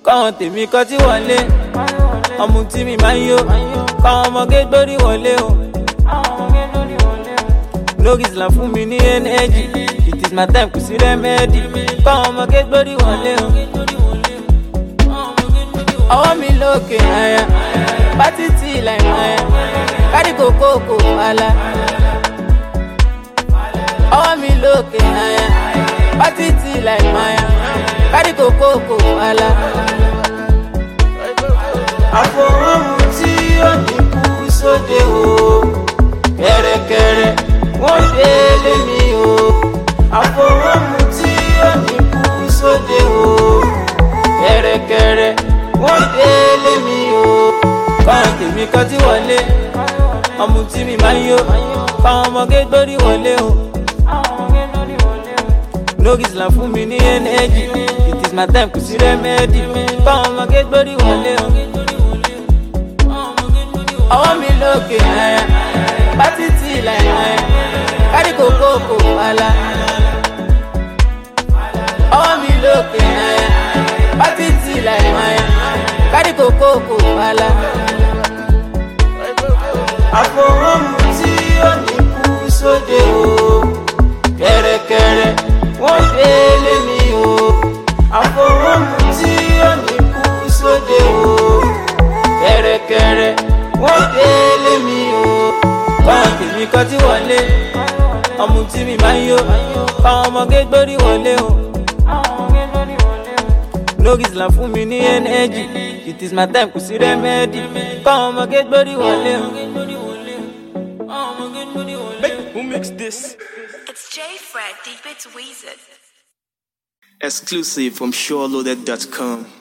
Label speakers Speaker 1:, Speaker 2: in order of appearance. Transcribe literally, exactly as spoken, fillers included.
Speaker 1: káwọn tèmi kọ́ tí wọlé ọmọ tí mi máa ń yó káwọn ọmọge gbórí wọlé o. No gisla fún mi ní energy, it is my time kò sí remedy káwọn ọmọge gbórí wọlé o. ọwọ́ mi lókè àyà pátí tí láì máa yà kárí kòkó kò wàlà. ọwọ́ mi lókè àyà pátí tí láì máa yà kárí kòkó kò wàlà. àfọwọ́mù tí ó ní kú sóde o kẹ̀rẹ̀kẹ̀rẹ̀ wọ́n délé mi o. àfọwọ́mù tí ó ní kú sóde o kẹ̀rẹ̀kẹ̀rẹ̀ wọ́n délé mi o. káwọn tèmi kọ́ tí wọlé ọmọ tí mi máa ń yó káwọn ọmọge gbórí wọlé o. No gisla fún mi ní energy, it is my time kò sí remedy káwọn ọmọge gbórí wọlé o. ọwọ́ mi lókè àyà pátí tí láì máa yà kárí kòkó kò wàlà. ọwọ́ mi lókè àyà pátí tí láì máa yà kárí kòkó kò wàlà. àfọwọ́mù tí ó ní kú sóde o kẹ̀rẹ̀kẹ̀rẹ̀ wọ́n délé mi o. àfọwọ́mù tí ó ní kú sóde o kẹ̀rẹ̀kẹ̀rẹ̀ wọ́n délé mi o. káwọn tèmi kọ́ tí wọlé ọmọ tí mi máa ń yó káwọn ọmọge gbórí wọlé o. No gisla fún mi ní energy, it is my time kò sí remedy káwọn ọmọge gbórí wọlé o.
Speaker 2: Who makes this?
Speaker 3: It's J Fred, Deep It's Weezer.
Speaker 2: Exclusive from SureLoaded dot com.